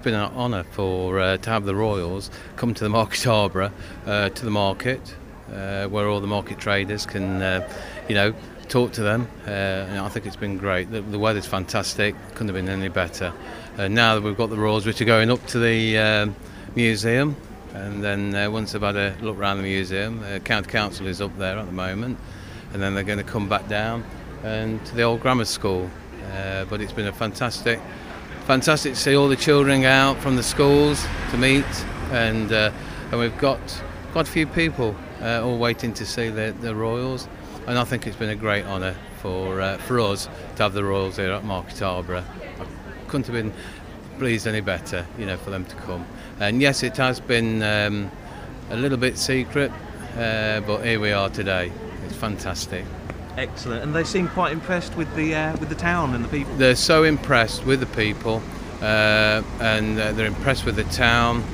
been an honour for to have the Royals come to the Market Harborough, to the market, where all the market traders can, talk to them. And I think it's been great. The weather's fantastic. Couldn't have been any better. Now that we've got the Royals, which are going up to the museum, and then once they've had a look around the museum, County Council is up there at the moment, and then they're going to come back down and to the old grammar school. But it's been a fantastic to see all the children out from the schools to meet, and we've got quite a few people all waiting to see the Royals, and I think it's been a great honour for us to have the Royals here at Market Harborough. I couldn't have been pleased any better, for them to come. And yes, it has been a little bit secret, but here we are today. It's fantastic. Excellent, and they seem quite impressed with the town and the people. They're so impressed with the people, and they're impressed with the town.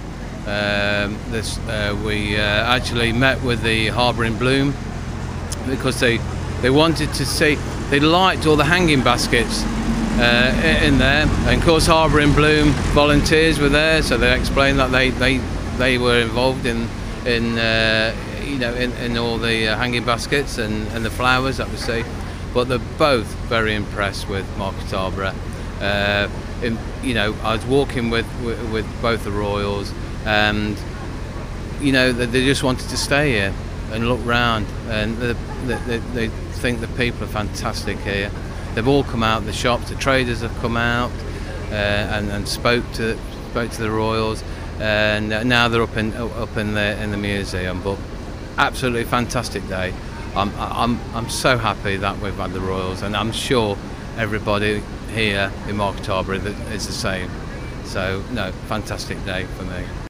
We actually met with the Harbour in Bloom because they wanted to see. They liked all the hanging baskets in there, and of course Harbour in Bloom volunteers were there, so they explained that they were involved in all the hanging baskets and the flowers that we see. But they're both very impressed with Market Harborough. I was walking with both the Royals, and they just wanted to stay here and look round, and they think the people are fantastic here. They've all come out the shops, the traders have come out and spoke to the Royals, and now they're up in the museum. But absolutely fantastic day. I'm so happy that we've had the Royals, and I'm sure everybody here in Market Harborough is the same. So no, fantastic day for me.